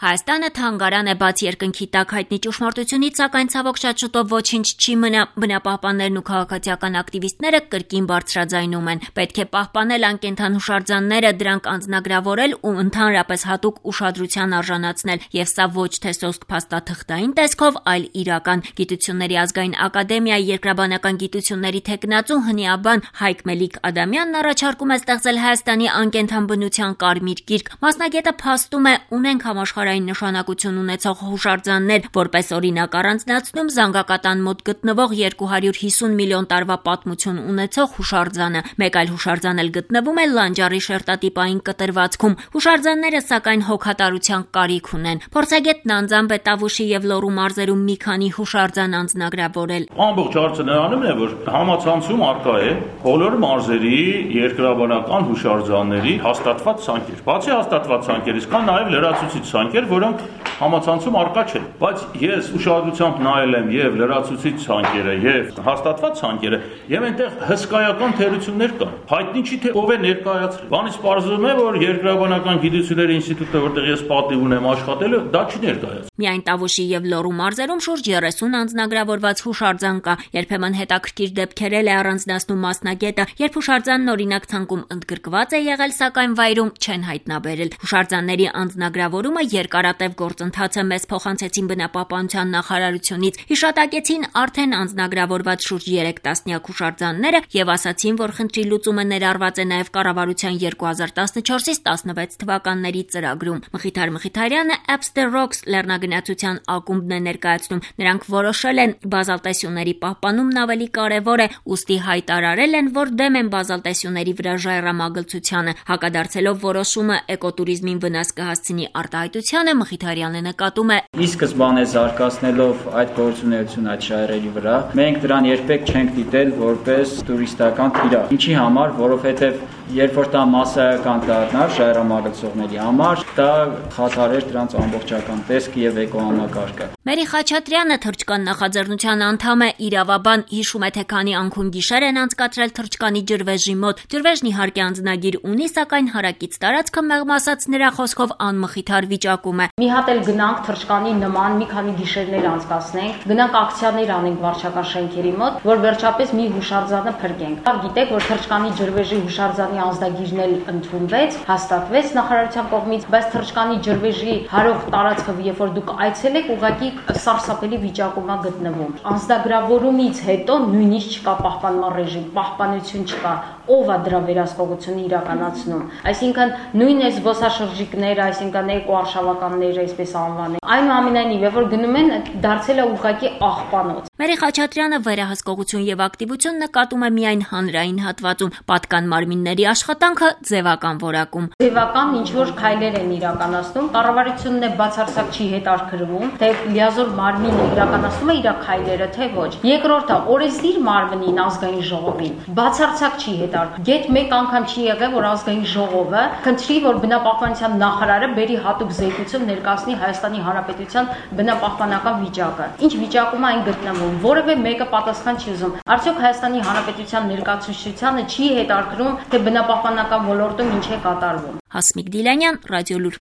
Հայաստանը թանգարան է բաց երկնքի տակ հայտնի ճշմարտությունից, սակայն ցավոք շատ շուտով ոչինչ չի մնա, բնապահպաններն ու քաղաքացիական ակտիվիստները կրկին բարձրաձայնում են. պետք է պահպանել անկենդան հուշարձանները, դրանք անձնագրավորել ու ընդհանրապես հատուկ ուշադրության արժանացնել, եւ սա ոչ թե սոսկ փաստաթղթային տեսքով, այլ իրական։ Գիտությունների ազգային ակադեմիայի երկրաբանական գիտությունների թեկնածու հնիաբան Հայկ Մելիք Ադամյանն առաջարկում է ստեղծել Հայաստանի անկենդան բնության կարմիր գիրք։ Մասնագետը փաստում է, ունենք համաշխարհային նշանակություն ունեցող հուշարձաններ, որպես օրինակ առանձնացնում Զանգակատան մոտ գտնվող 250 միլիոն տարվա պատմություն ունեցող հուշարձանը։ Մեկ այլ հուշարձան էլ գտնվում է Լանջարի շերտատիպային կտրվածքում։ Հուշարձանները սակայն հոգատարության կարիք ունեն։ Փորձագետն անձամբ է Տավուշի եւ Լոռու մարզերում մի քանի հուշարձան անձնագրավորել։ Ամբողջ հարցը նրանում է, որ համացանցում արկա է բոլոր մարզերի երկրաբանական հուշարձանների հաստատված ցանկեր։ Բացի հաստատված ցանկերից կան նաև լրացուցիչ ցանկեր, որոնք համացանցում արկա չեն։ Բայց ես ուշադրությամբ նայել եմ եւ լրացուցիչ ցանկերը եւ հաստատված ցանկերը, եւ այնտեղ հսկայական թերություններ կան։ Հայտնի չի թե ով է ներկայացրել։ Բանից պարզվում է, որ երկրաբանական գիտությունների ինստիտուտը, որտեղ ես պատիվ ունեմ աշխատելու, դա չի ներկայացրել։ Միայն Տավուշի եւ Լոռու մարզերում շուրջ 30 անձնագրավորված հուշարձան կա։ Երբեմն հետաքրքիր դեպքեր է առանձնացնում մասնագետը, երբ հուշարձանն օրինակ ցանկում ընդգրկված է եղել, սակայն վայրում չեն հայտնաբերել։ Հուշարձանների անձնագրավորումը երկարատև գործընթաց է, մեզ փոխանցեցին բնապահպանության նախարարությունից։ Հիշատակեցին արդեն անձնագրավորված շուրջ 3 տասնյակ հուշարձանները եւ ասացին, որ խնդրի լուծումը ներառված է նաեւ կառավարության 2014-ից 16 թվականների ծրագրում։ Մխիթար Մխիթարյանը Abster Rocks լեռնագնացության ակումբն է ներկայացնում։ Նրանք որոշել են բազալտեսյուների պահպանումն ավելի կարևոր է, ուստի հայտարարել են, որ դեմ են բազալտեսյուների վրա ժայռամագլցությանը։ Հակադարձելով որոշումը էկոտուրիզմին վնաս կհասցնի արտահայտությանը, Մխիթարյանը նկատում է. Ի սկզբանե զարգացնելով այդ գործունեությունը այդ ժայռերի վրա, մենք դրան երբեք չենք դիտել որպես տուրիստական թիրախ։ Ինչի համար, որովհետև երբ որ դա մասսայական դառնար ժայռամագլցողների համար, դա խաթարեր դրանց ամբողջական տեսքը եւ էկոհամակարգը։ Մերի Խաչատրյանը թռչկան նախաձեռնության անդամ է, իրավաբան, հիշում է, թե քանի անկում գիշեր են անցկացրել թռչկանի ջրվեժի մոտ։ Ջրվեժն իհարկե անձնագիր ունի, սակայն հարակից տարածքը մեղմ ասած նրա խոսքով անմխիթար վիճակում է։ Մի հատ էլ գնանք թռչկանի նման մի քանի գիշերներ անցկացնենք, գնանք ակցիաներ անենք վարչական շենքերի մոտ, որ վերջապես մի հուշարձանը փրկենք։ Լավ գիտեք, որ թռչկանի ջրվեժի հուշարձանի անձնագիրն էլ ընդունվեց, հաստատվեց նախարարության կողմից, բայց թռչկանի ջրվեժի հարող տարածքը, երբ որ դուք այցելեք, ուղղակի սարսափելի վիճակում է գտնվում։ Անձնագրավորումից հետո նույնիսկ չկա պահպանման ռեժիմ, պահպանություն չկա, ով է դրա վերահսկողությունը իրականացնում։ Այսինքն նույն է զբոսաշրջիկները, այսինքն էկոարշավականները, այսպես անվանենք, այնուամենայնիվ, երբ որ գնում են, դարձել է ուղղակի աղբանոց։ Մերի Խաչատրյանը վերահսկողություն եւ ակտիվություն նկատում է միայն հանրային հատվածում, պատկան մարմինների աշխատանքը ձևական որակում։ Ձևական ինչ որ քայլեր են իրականացնում, կառավարությունն է բացարձակ չի հետաքրքրվում, թե լիազոր մարմինը իրականացնում է իր քայլերը, թե ոչ։ Երկրորդը, օրենսդիր մարմնին ազգային ժողովին բացարձակ չի հետաքրքրում։ Գեթ մեկ անգամ չի եղել, որ ազգային ժողովը խնդրի, որ բնապահպանության նախարարը բերի հատուկ զեկույցում ներկայացնի Հայաստանի Հանրապետության բնապահպանական վիճակը։ Ինչ վիճակում է այն գտնվում, որևէ մեկը պատասխան չի ուզում։ Արդյոք Հայաստանի Հանրապետության ներկայացուցչությանը չի հետաքրքրում, թե բնապահպանական ոլորտում ինչ է կատարվում։ Հասմիկ Դիլանյան, Ռադիոլուր։